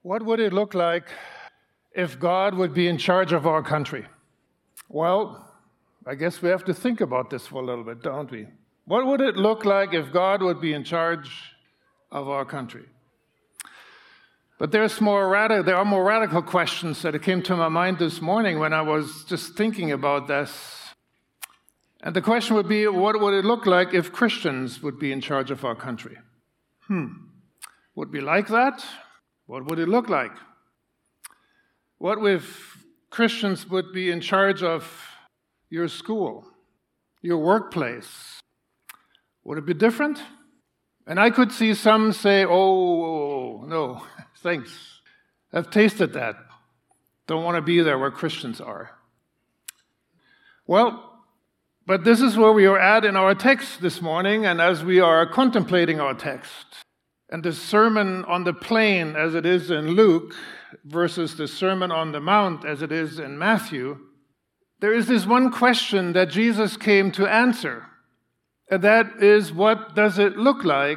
What would it look like if God would be in charge of our country? Well, I guess we have to think about this for a little bit, don't we? What would it look like if God would be in charge of our country? But there are more radical questions that came to my mind this morning when I was just thinking about this. And the question would be, what would it look like if Christians would be in charge of our country? Would we like that? What would it look like? What if Christians would be in charge of your school, your workplace? Would it be different? And I could see some say, oh, no, thanks. I've tasted that. Don't want to be there where Christians are. Well, but this is where we are at in our text this morning, and as we are contemplating our text, and the Sermon on the Plain as it is in Luke versus the Sermon on the Mount as it is in Matthew, there is this one question that Jesus came to answer. And that is, what does it look like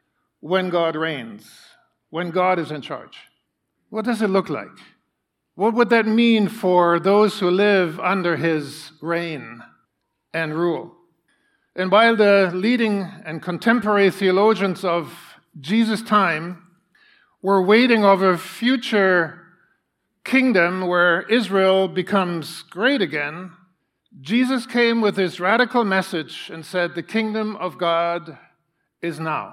when God reigns, when God is in charge? What does it look like? What would that mean for those who live under his reign and rule? And while the leading and contemporary theologians of Jesus' time were waiting of a future kingdom where Israel becomes great again, Jesus came with his radical message and said, the kingdom of God is now.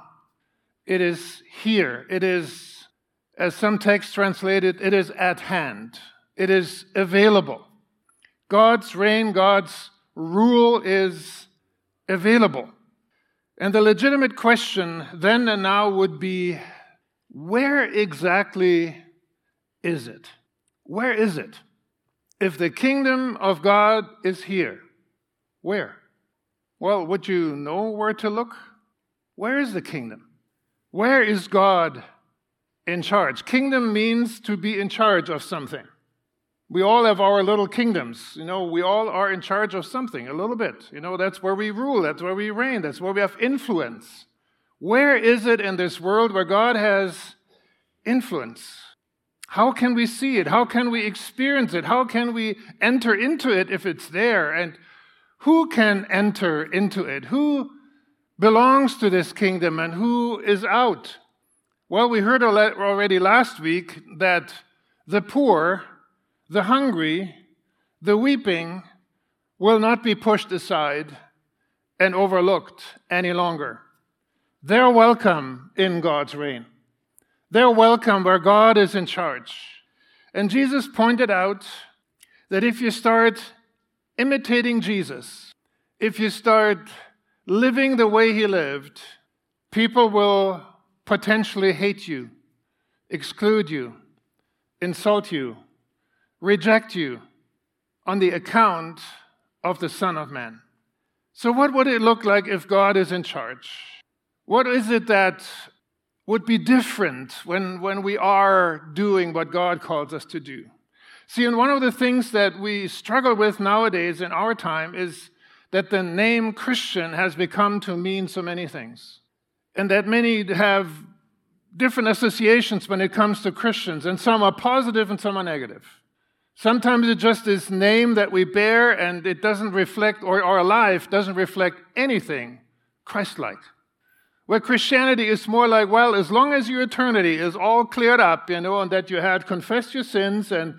It is here. It is, as some texts translate it, it is at hand. It is available. God's reign, God's rule is available. And the legitimate question then and now would be, where exactly is it? Where is it? If the kingdom of God is here, where? Well, would you know where to look? Where is the kingdom? Where is God in charge? Kingdom means to be in charge of something. We all have our little kingdoms. We all are in charge of something, a little bit. That's where we rule, that's where we reign, that's where we have influence. Where is it in this world where God has influence? How can we see it? How can we experience it? How can we enter into it if it's there? And who can enter into it? Who belongs to this kingdom and who is out? Well, we heard already last week that the poor, the hungry, the weeping will not be pushed aside and overlooked any longer. They're welcome in God's reign. They're welcome where God is in charge. And Jesus pointed out that if you start imitating Jesus, if you start living the way he lived, people will potentially hate you, exclude you, insult you, reject you on the account of the Son of Man. So what would it look like if God is in charge? What is it that would be different when we are doing what God calls us to do? See, and one of the things that we struggle with nowadays in our time is that the name Christian has become to mean so many things. And that many have different associations when it comes to Christians, and some are positive and some are negative. Sometimes it's just this name that we bear and it doesn't reflect, or our life doesn't reflect anything Christ-like. Where Christianity is more like, well, as long as your eternity is all cleared up, and that you had confessed your sins and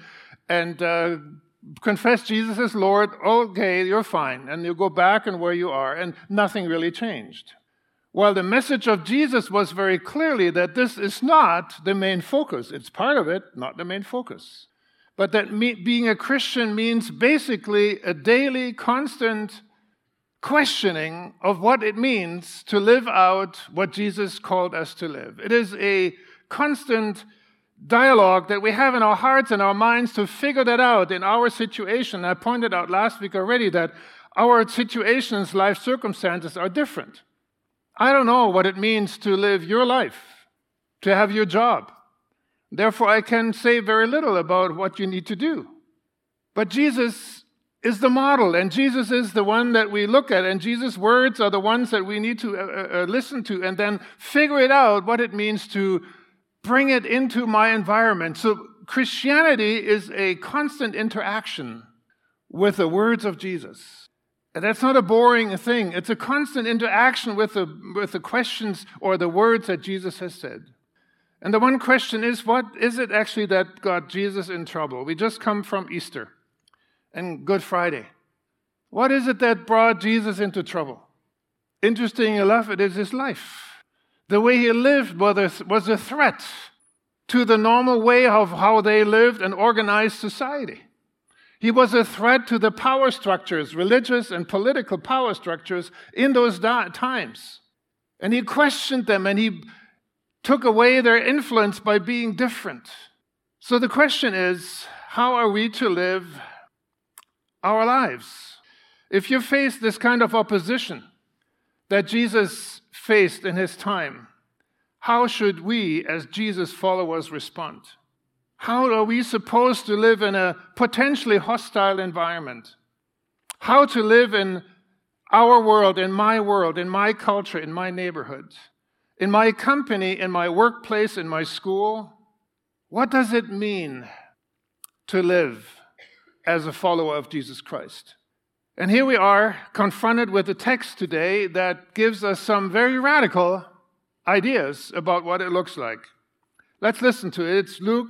confessed Jesus as Lord, okay, you're fine. And you go back and where you are, and nothing really changed. Well, the message of Jesus was very clearly that this is not the main focus. It's part of it, not the main focus. But that being a Christian means basically a daily, constant questioning of what it means to live out what Jesus called us to live. It is a constant dialogue that we have in our hearts and our minds to figure that out in our situation. I pointed out last week already that our situations, life circumstances are different. I don't know what it means to live your life, to have your job. Therefore, I can say very little about what you need to do. But Jesus is the model, and Jesus is the one that we look at, and Jesus' words are the ones that we need to listen to and then figure it out what it means to bring it into my environment. So Christianity is a constant interaction with the words of Jesus. And that's not a boring thing. It's a constant interaction with the questions or the words that Jesus has said. And the one question is, what is it actually that got Jesus in trouble? We just come from Easter and Good Friday. What is it that brought Jesus into trouble? Interesting enough, it is his life. The way he lived was a threat to the normal way of how they lived and organized society. He was a threat to the power structures, religious and political power structures in those times. And he questioned them, and he took away their influence by being different. So the question is, how are we to live our lives? If you face this kind of opposition that Jesus faced in his time, how should we, as Jesus followers, respond? How are we supposed to live in a potentially hostile environment? How to live in our world, in my culture, in my neighborhood, in my company, in my workplace, in my school? What does it mean to live as a follower of Jesus Christ? And here we are, confronted with a text today that gives us some very radical ideas about what it looks like. Let's listen to it. It's Luke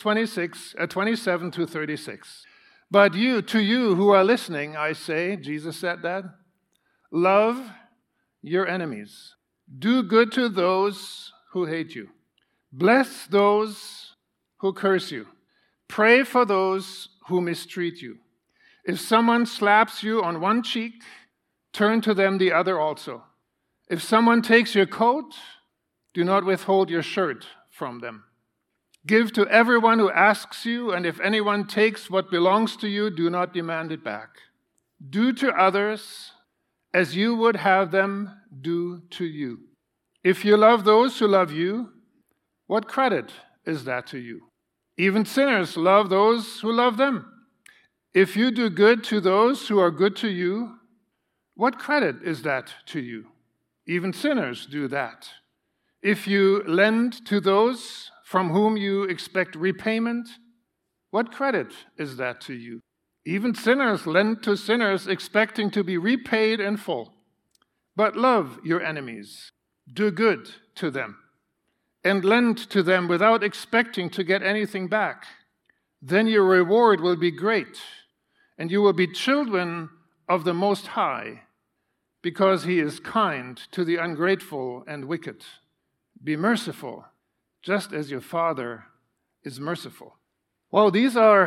6:27 to 36. But to you who are listening, I say, Jesus said that, love your enemies. Do good to those who hate you. Bless those who curse you. Pray for those who mistreat you. If someone slaps you on one cheek, turn to them the other also. If someone takes your coat, do not withhold your shirt from them. Give to everyone who asks you, and if anyone takes what belongs to you, do not demand it back. Do to others as you would have them do to you. If you love those who love you, what credit is that to you? Even sinners love those who love them. If you do good to those who are good to you, what credit is that to you? Even sinners do that. If you lend to those from whom you expect repayment, what credit is that to you? Even sinners lend to sinners expecting to be repaid in full. But love your enemies, do good to them, and lend to them without expecting to get anything back. Then your reward will be great, and you will be children of the Most High, because he is kind to the ungrateful and wicked. Be merciful, just as your Father is merciful. Well, these are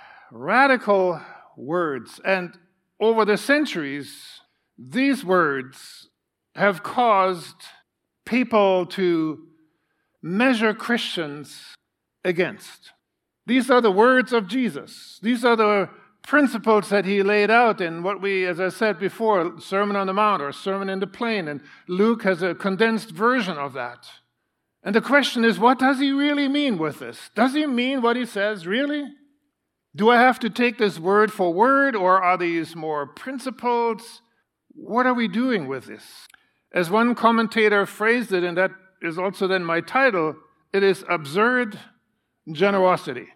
radical words, and over the centuries, these words have caused people to measure Christians against. These are the words of Jesus. These are the principles that he laid out in what we, as I said before, Sermon on the Mount or Sermon in the Plain, and Luke has a condensed version of that. And the question is, what does he really mean with this? Does he mean what he says, really? Do I have to take this word for word, or are these more principles? What are we doing with this? As one commentator phrased it, and that is also then my title, it is absurd generosity.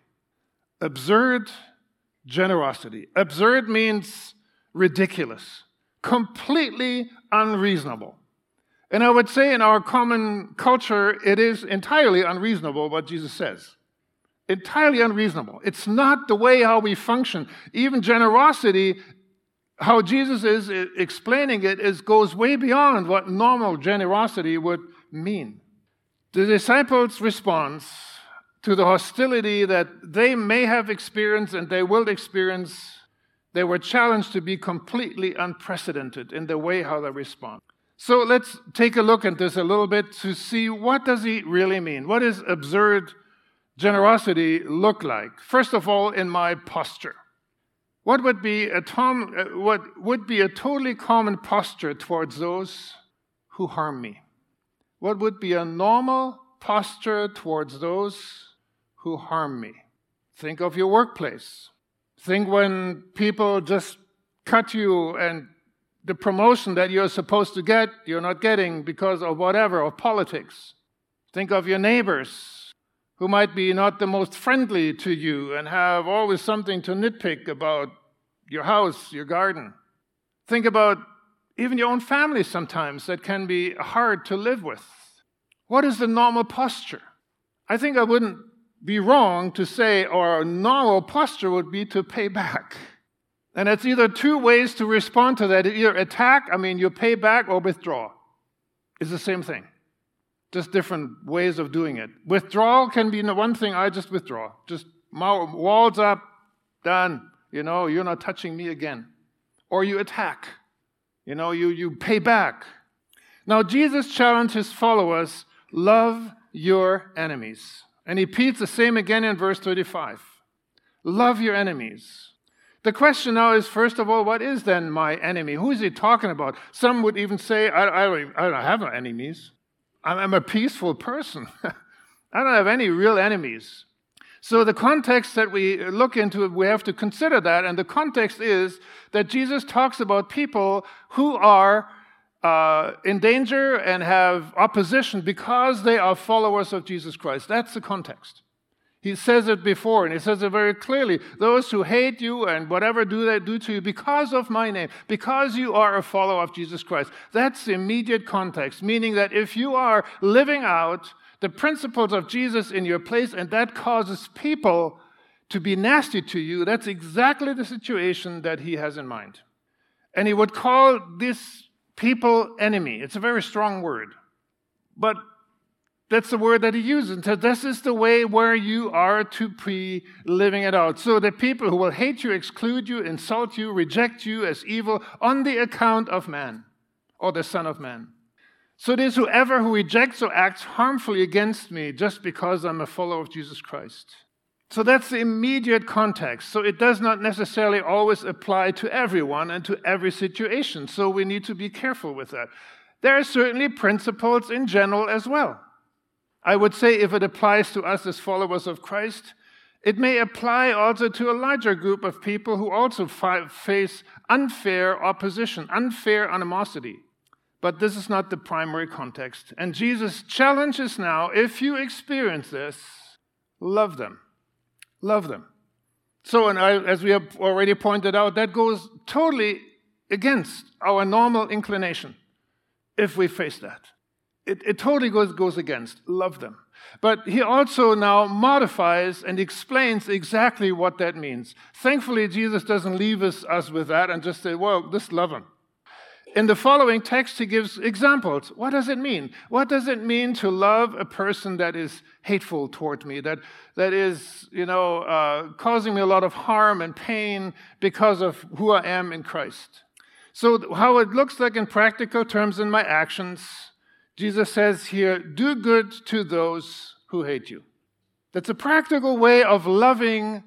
Absurd generosity. Absurd means ridiculous, completely unreasonable. And I would say in our common culture, it is entirely unreasonable what Jesus says. Entirely unreasonable. It's not the way how we function. Even generosity, how Jesus is explaining it, goes way beyond what normal generosity would mean. The disciples' response to the hostility that they may have experienced and they will experience, they were challenged to be completely unprecedented in the way how they respond. So let's take a look at this a little bit to see, what does he really mean? What does absurd generosity look like? First of all, in my posture. What would be a totally common posture towards those who harm me? What would be a normal posture towards those who harm me? Think of your workplace. Think when people just cut you and the promotion that you're supposed to get, you're not getting because of whatever, of politics. Think of your neighbors who might be not the most friendly to you and have always something to nitpick about your house, your garden. Think about even your own family sometimes that can be hard to live with. What is the normal posture? I think I wouldn't be wrong to say our normal posture would be to pay back. And it's either two ways to respond to that. Either attack, you pay back, or withdraw. It's the same thing. Just different ways of doing it. Withdrawal can be one thing, I just withdraw. Just walls up, done. You're not touching me again. Or you attack. You pay back. Now, Jesus challenged his followers, love your enemies. And he repeats the same again in verse 35. Love your enemies. The question now is, first of all, what is then my enemy? Who is he talking about? Some would even say, I don't have enemies. I'm a peaceful person. I don't have any real enemies. So the context that we look into, we have to consider that. And the context is that Jesus talks about people who are in danger and have opposition because they are followers of Jesus Christ. That's the context. He says it before, and he says it very clearly. Those who hate you and whatever do they do to you because of my name, because you are a follower of Jesus Christ. That's the immediate context, meaning that if you are living out the principles of Jesus in your place and that causes people to be nasty to you, that's exactly the situation that he has in mind. And he would call this people enemy. It's a very strong word. But that's the word that he uses. And so this is the way where you are to be living it out. So the people who will hate you, exclude you, insult you, reject you as evil on the account of man or the Son of Man. So it is whoever who rejects or acts harmfully against me just because I'm a follower of Jesus Christ. So that's the immediate context. So it does not necessarily always apply to everyone and to every situation. So we need to be careful with that. There are certainly principles in general as well. I would say if it applies to us as followers of Christ, it may apply also to a larger group of people who also face unfair opposition, unfair animosity. But this is not the primary context. And Jesus challenges now, if you experience this, love them. Love them. So, as we have already pointed out, that goes totally against our normal inclination if we face that. It totally goes against. Love them. But he also now modifies and explains exactly what that means. Thankfully, Jesus doesn't leave us with that and just say, well, just love them. In the following text, he gives examples. What does it mean? What does it mean to love a person that is hateful toward me, that is, causing me a lot of harm and pain because of who I am in Christ? So how it looks like in practical terms in my actions, Jesus says here, do good to those who hate you. That's a practical way of loving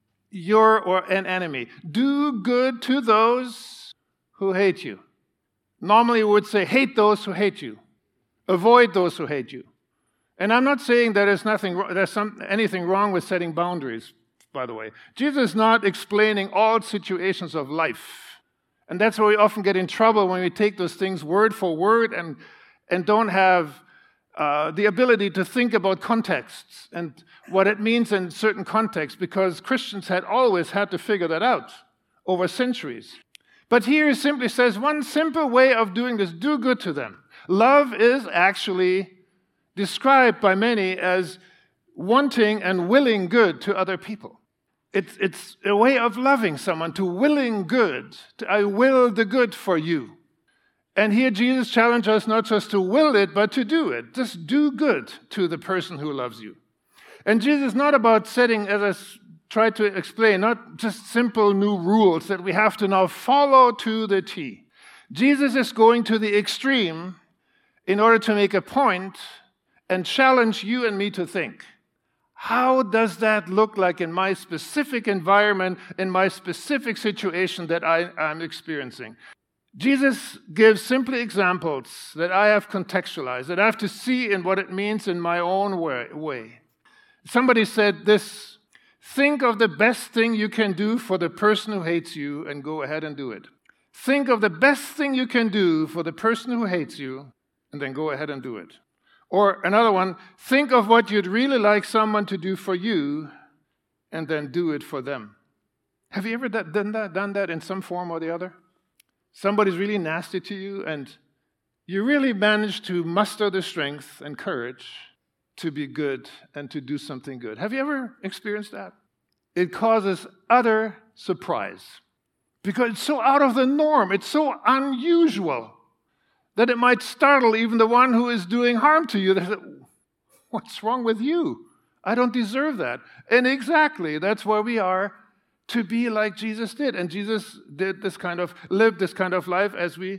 an enemy. Do good to those who hate you. Normally we would say, hate those who hate you. Avoid those who hate you. And I'm not saying there's anything wrong with setting boundaries, by the way. Jesus is not explaining all situations of life. And that's where we often get in trouble when we take those things word for word and don't have the ability to think about contexts and what it means in certain contexts, because Christians had always had to figure that out over centuries. But here he simply says one simple way of doing this, do good to them. Love is actually described by many as wanting and willing good to other people. It's a way of loving someone, to willing good. I will the good for you. And here Jesus challenges us not just to will it, but to do it. Just do good to the person who loves you. And Jesus is not about setting, as I tried to explain, not just simple new rules that we have to now follow to the T. Jesus is going to the extreme in order to make a point and challenge you and me to think. How does that look like in my specific environment, in my specific situation that I'm experiencing? Jesus gives simply examples that I have contextualized, that I have to see in what it means in my own way. Somebody said this, think of the best thing you can do for the person who hates you and go ahead and do it. Think of the best thing you can do for the person who hates you and then go ahead and do it. Or another one, think of what you'd really like someone to do for you and then do it for them. Have you ever done that in some form or the other? Somebody's really nasty to you and you really manage to muster the strength and courage to be good and to do something good. Have you ever experienced that? It causes utter surprise because it's so out of the norm. It's so unusual that it might startle even the one who is doing harm to you. They say, what's wrong with you? I don't deserve that. And exactly, that's where we are, to be like Jesus did. And Jesus lived this kind of life as we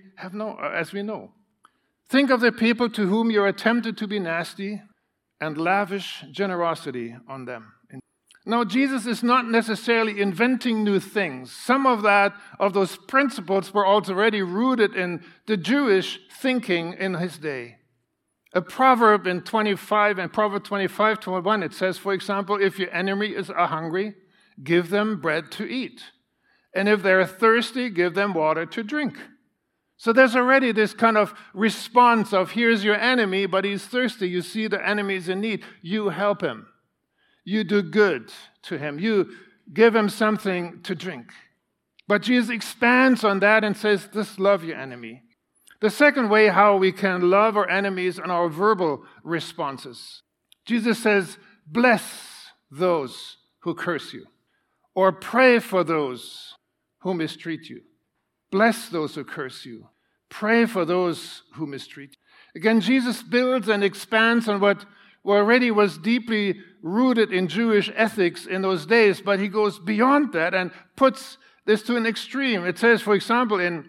know. Think of the people to whom you're tempted to be nasty and lavish generosity on them. Now, Jesus is not necessarily inventing new things. Some of those principles were already rooted in the Jewish thinking in his day. A proverb in Proverbs 25:21, it says, for example, if your enemy are hungry, give them bread to eat. And if they're thirsty, give them water to drink. So there's already this kind of response of, here's your enemy, but he's thirsty. You see the enemy's in need. You help him. You do good to him. You give him something to drink. But Jesus expands on that and says, just love your enemy. The second way how we can love our enemies are our verbal responses. Jesus says, bless those who curse you, or pray for those who mistreat you. Bless those who curse you. Pray for those who mistreat you. Again, Jesus builds and expands on what already was deeply rooted in Jewish ethics in those days, but he goes beyond that and puts this to an extreme. It says, for example, in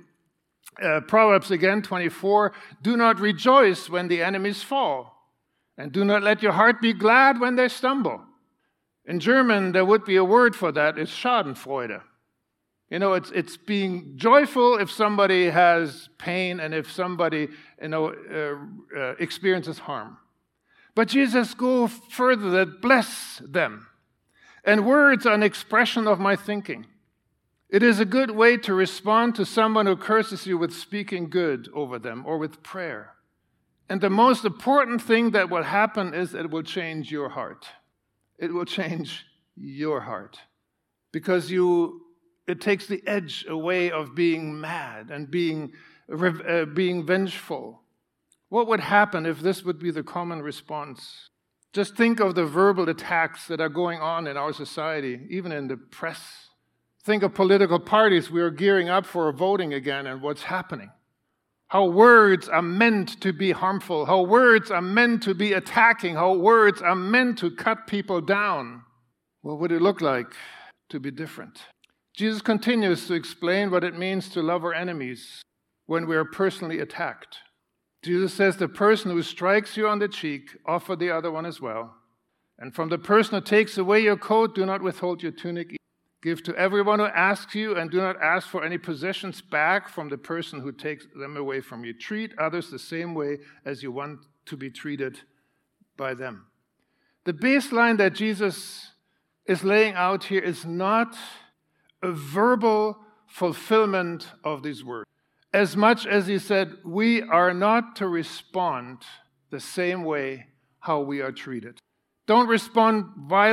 Proverbs again, 24, do not rejoice when the enemies fall, and do not let your heart be glad when they stumble. In German, there would be a word for that. It's Schadenfreude. You know, it's being joyful if somebody has pain and if somebody, experiences harm. But Jesus goes further, that bless them. And words are an expression of my thinking. It is a good way to respond to someone who curses you with speaking good over them or with prayer. And the most important thing that will happen is it will change your heart. It will change your heart. Because it takes the edge away of being mad and being vengeful. What would happen if this would be the common response? Just think of the verbal attacks that are going on in our society, even in the press. Think of political parties. We are gearing up for voting again and what's happening. How words are meant to be harmful, how words are meant to be attacking, how words are meant to cut people down. What would it look like to be different? Jesus continues to explain what it means to love our enemies when we are personally attacked. Jesus says, the person who strikes you on the cheek, offer the other one as well. And from the person who takes away your coat, do not withhold your tunic. Give to everyone who asks you, and do not ask for any possessions back from the person who takes them away from you. Treat others the same way as you want to be treated by them. The baseline that Jesus is laying out here is not a verbal fulfillment of these words. As much as he said, we are not to respond the same way how we are treated. Don't respond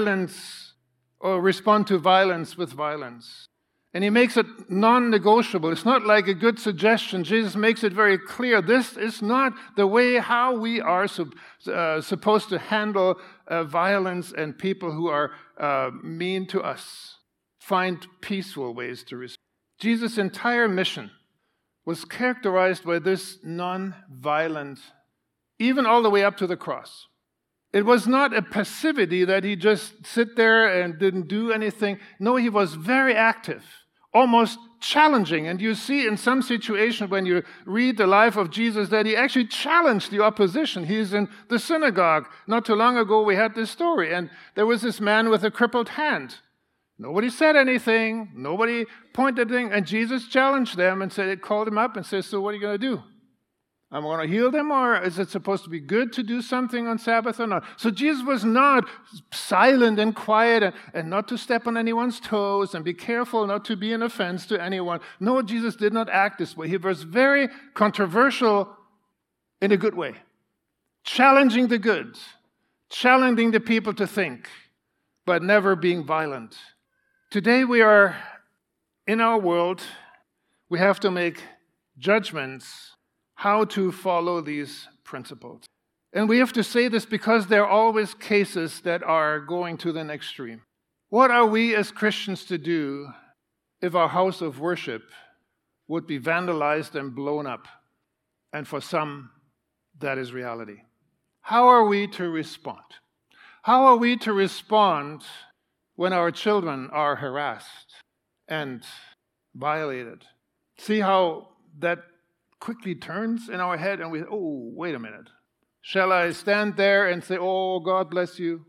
to violence with violence. And he makes it non-negotiable. It's not like a good suggestion. Jesus makes it very clear. This is not the way how we are supposed to handle violence and people who are mean to us. Find peaceful ways to respond. Jesus' entire mission was characterized by this non-violent, even all the way up to the cross. It was not a passivity that he just sit there and didn't do anything. No, he was very active, almost challenging. And you see in some situations when you read the life of Jesus that he actually challenged the opposition. He's in the synagogue. Not too long ago we had this story, and there was this man with a crippled hand. Nobody said anything. Nobody pointed anything. And Jesus challenged them and called him up and said, so what are you going to do? I'm going to heal them, or is it supposed to be good to do something on Sabbath or not? So Jesus was not silent and quiet and not to step on anyone's toes and be careful not to be an offense to anyone. No, Jesus did not act this way. He was very controversial in a good way. challenging the good, challenging the people to think, but never being violent. Today we are in our world, we have to make judgments how to follow these principles. And we have to say this because there are always cases that are going to the extreme. What are we as Christians to do if our house of worship would be vandalized and blown up? And for some, that is reality. How are we to respond? How are we to respond when our children are harassed and violated? See how that quickly turns in our head and we, oh, wait a minute. Shall I stand there and say, oh, God bless you,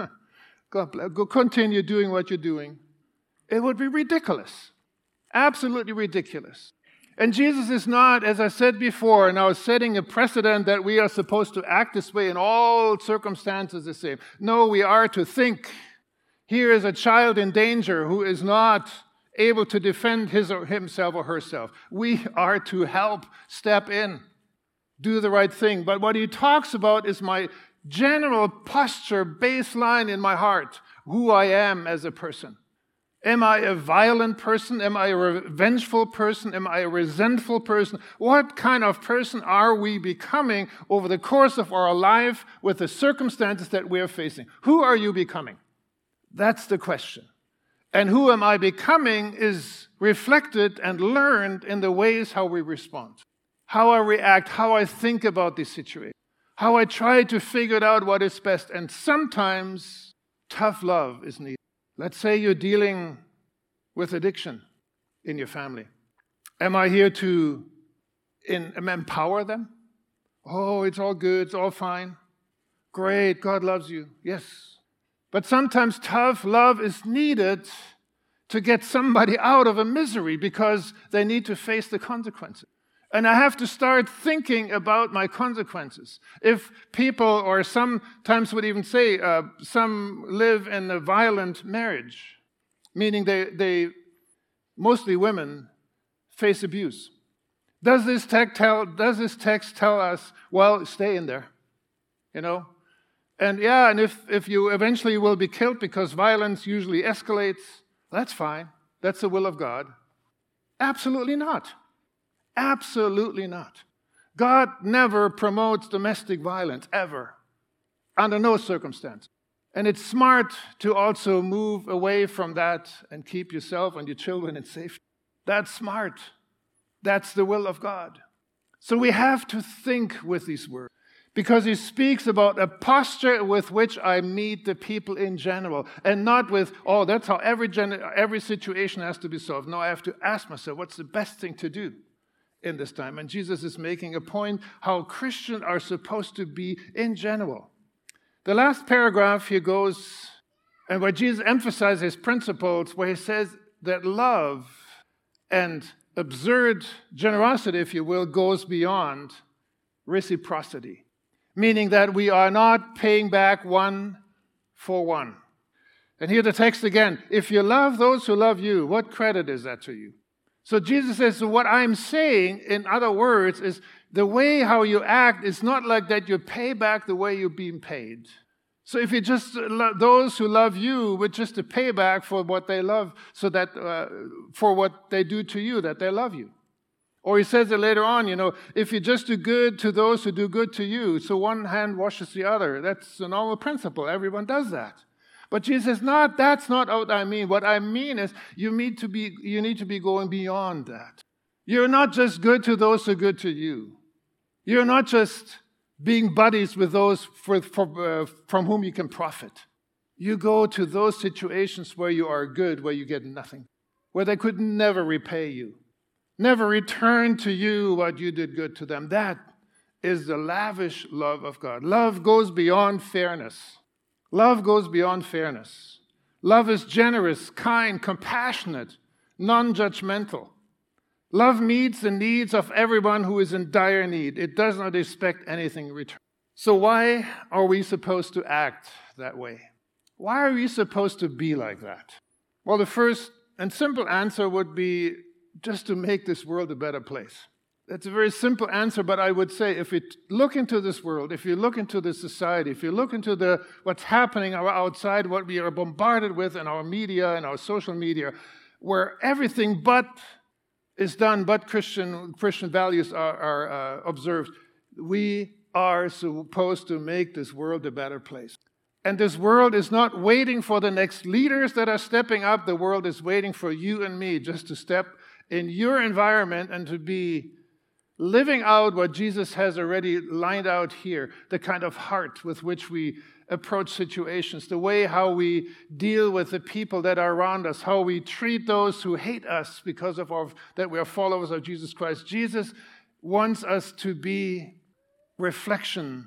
God bless, go continue doing what you're doing? It would be ridiculous, absolutely ridiculous. And Jesus is not, as I said before, now setting a precedent that we are supposed to act this way in all circumstances the same. No, we are to think. Here is a child in danger who is not able to defend himself or herself. We are to help, step in, do the right thing. But what he talks about is my general posture, baseline in my heart, who I am as a person. Am I a violent person? Am I a revengeful person? Am I a resentful person? What kind of person are we becoming over the course of our life with the circumstances that we are facing? Who are you becoming? That's the question. And who am I becoming is reflected and learned in the ways how we respond, how I react, how I think about this situation, how I try to figure out what is best. And sometimes tough love is needed. Let's say you're dealing with addiction in your family. Am I here to empower them? Oh, it's all good, it's all fine. Great, God loves you. Yes. But sometimes tough love is needed to get somebody out of a misery because they need to face the consequences. And I have to start thinking about my consequences. If people, or sometimes would even say, some live in a violent marriage, meaning they mostly women, face abuse. Does this text tell us, well, stay in there, And if you eventually will be killed because violence usually escalates, that's fine. That's the will of God. Absolutely not. Absolutely not. God never promotes domestic violence, ever, under no circumstance. And it's smart to also move away from that and keep yourself and your children in safety. That's smart. That's the will of God. So we have to think with these words, because he speaks about a posture with which I meet the people in general, and not with, oh, that's how every situation has to be solved. No, I have to ask myself, what's the best thing to do in this time? And Jesus is making a point how Christians are supposed to be in general. The last paragraph here goes, and where Jesus emphasizes his principles, where he says that love and absurd generosity, if you will, goes beyond reciprocity. Meaning that we are not paying back one for one. And here the text again, if you love those who love you, what credit is that to you? So Jesus says, so what I'm saying, in other words, is the way how you act is not like that you pay back the way you're being paid. So if you just love those who love you with just a payback for what they love, so that for what they do to you, that they love you. Or he says it later on, if you just do good to those who do good to you, so one hand washes the other. That's a normal principle. Everyone does that. But Jesus says, that's not what I mean. What I mean is you need to be going beyond that. You're not just good to those who are good to you. You're not just being buddies with those from whom you can profit. You go to those situations where you are good, where you get nothing, where they could never repay you, never return to you what you did good to them. That is the lavish love of God. Love goes beyond fairness. Love goes beyond fairness. Love is generous, kind, compassionate, non-judgmental. Love meets the needs of everyone who is in dire need. It does not expect anything in return. So why are we supposed to act that way? Why are we supposed to be like that? Well, the first and simple answer would be just to make this world a better place. It's a very simple answer, but I would say if you look into this world, if you look into this society, if you look into what's happening outside, what we are bombarded with in our media and our social media, where everything but is done, but Christian values are observed, we are supposed to make this world a better place. And this world is not waiting for the next leaders that are stepping up. The world is waiting for you and me just to step in your environment and to be living out what Jesus has already lined out here, the kind of heart with which we approach situations, the way how we deal with the people that are around us, how we treat those who hate us because of that we are followers of Jesus Christ. Jesus wants us to be reflections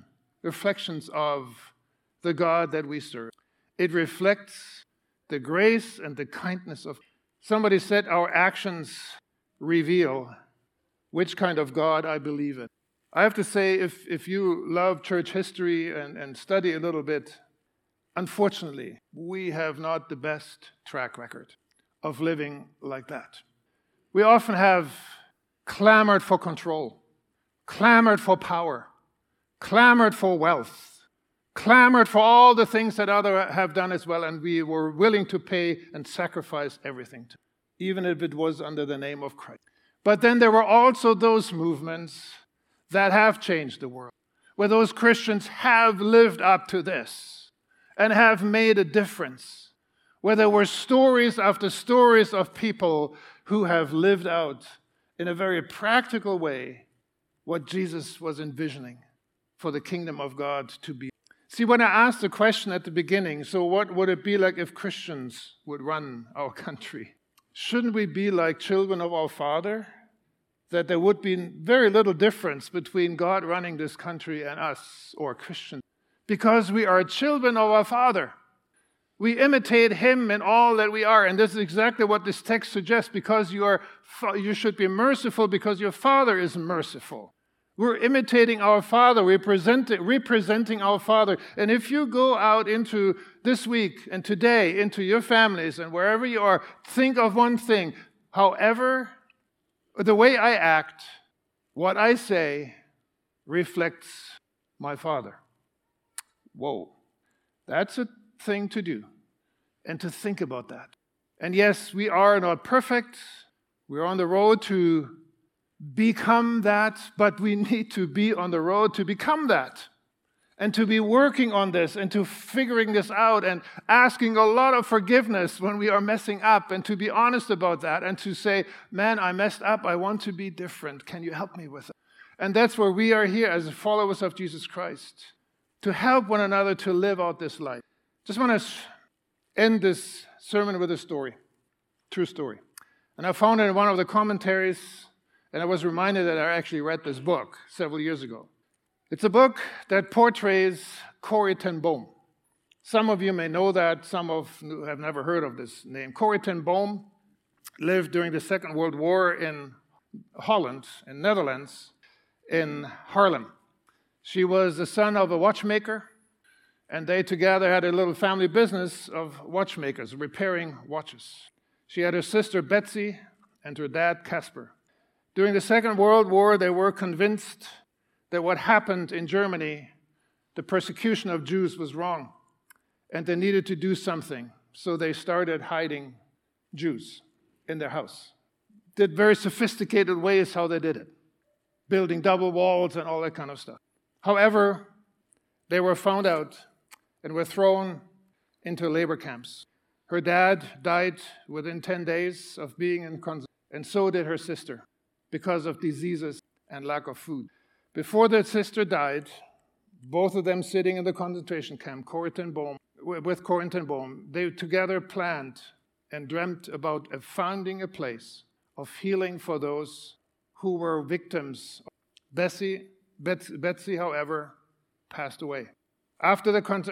of the God that we serve. It reflects the grace and the kindness of. Somebody said our actions reveal which kind of God I believe in. I have to say, if you love church history and study a little bit, unfortunately, we have not the best track record of living like that. We often have clamored for control, clamored for power, clamored for wealth, clamored for all the things that others have done as well, and we were willing to pay and sacrifice everything, even if it was under the name of Christ. But then there were also those movements that have changed the world, where those Christians have lived up to this and have made a difference, where there were stories after stories of people who have lived out in a very practical way what Jesus was envisioning for the kingdom of God to be. See, when I asked the question at the beginning, so what would it be like if Christians would run our country? Shouldn't we be like children of our Father? That there would be very little difference between God running this country and us, or Christians, because we are children of our Father. We imitate Him in all that we are, and this is exactly what this text suggests, because you should be merciful because your Father is merciful. We're imitating our Father, representing our Father. And if you go out into this week and today, into your families and wherever you are, think of one thing. However, the way I act, what I say, reflects my Father. Whoa, that's a thing to do and to think about that. And yes, we are not perfect. We're on the road to become that, but we need to be on the road to become that and to be working on this and to figuring this out and asking a lot of forgiveness when we are messing up and to be honest about that and to say, man, I messed up. I want to be different. Can you help me with it? And that's where we are here as followers of Jesus Christ, to help one another to live out this life. Just want to end this sermon with a story, true story. And I found it in one of the commentaries. And I was reminded that I actually read this book several years ago. It's a book that portrays Corrie ten Boom. Some of you may know that. Some of you have never heard of this name. Corrie ten Boom lived during the Second World War in Holland, in Netherlands, in Haarlem. She was the son of a watchmaker, and they together had a little family business of watchmakers, repairing watches. She had her sister Betsy and her dad Caspar. During the Second World War, they were convinced that what happened in Germany, the persecution of Jews, was wrong, and they needed to do something. So they started hiding Jews in their house. Did very sophisticated ways how they did it, building double walls and all that kind of stuff. However, they were found out and were thrown into labor camps. Her dad died within 10 days of being in concentration, and so did her sister, because of diseases and lack of food. Before their sister died, both of them sitting in the concentration camp, with Corrie ten Boom, they together planned and dreamt about founding a place of healing for those who were victims. Betsy, however, passed away. After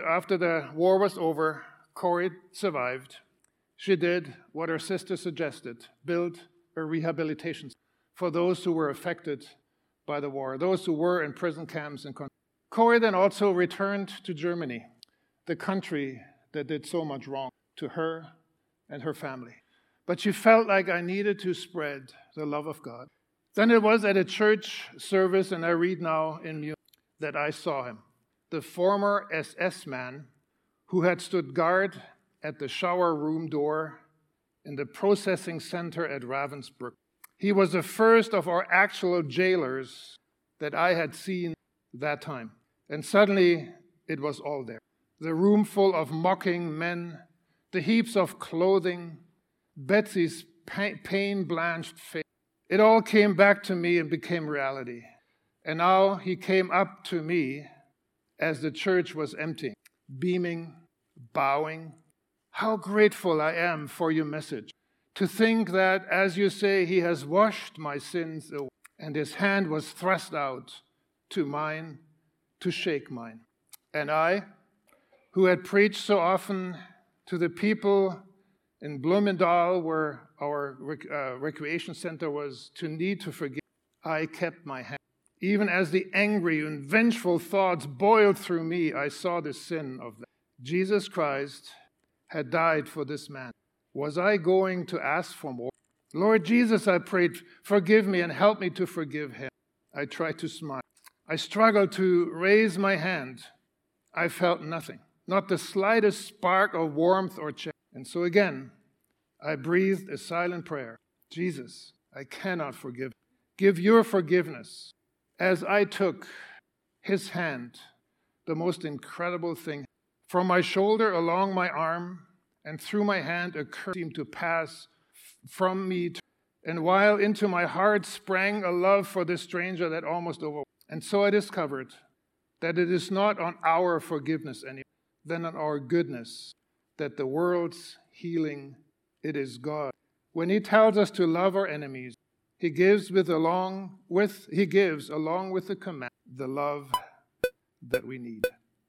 the war was over, Corrie survived. She did what her sister suggested, build a rehabilitation center for those who were affected by the war, those who were in prison camps. Corrie then also returned to Germany, the country that did so much wrong to her and her family. But she felt like I needed to spread the love of God. Then it was at a church service, and I read now in Munich, that I saw him, the former SS man who had stood guard at the shower room door in the processing center at Ravensbrück. He was the first of our actual jailers that I had seen that time. And suddenly it was all there. The room full of mocking men, the heaps of clothing, Betsy's pain-blanched face. It all came back to me and became reality. And now he came up to me as the church was emptying, beaming, bowing. How grateful I am for your message. To think that, as you say, he has washed my sins away, and his hand was thrust out to mine, to shake mine. And I, who had preached so often to the people in Bloemendaal, where our recreation center was, to need to forgive, I kept my hand. Even as the angry and vengeful thoughts boiled through me, I saw the sin of that. Jesus Christ had died for this man. Was I going to ask for more? Lord Jesus, I prayed, forgive me and help me to forgive him. I tried to smile. I struggled to raise my hand. I felt nothing, not the slightest spark of warmth or check. And so again, I breathed a silent prayer. Jesus, I cannot forgive. Give your forgiveness. As I took his hand, the most incredible thing, from my shoulder along my arm and through my hand, a current seemed to pass from me, and while into my heart sprang a love for this stranger that almost overwhelmed. And so I discovered that it is not on our forgiveness anymore, than on our goodness, that the world's healing, it is God. When he tells us to love our enemies, he gives along with the command, the love that we need.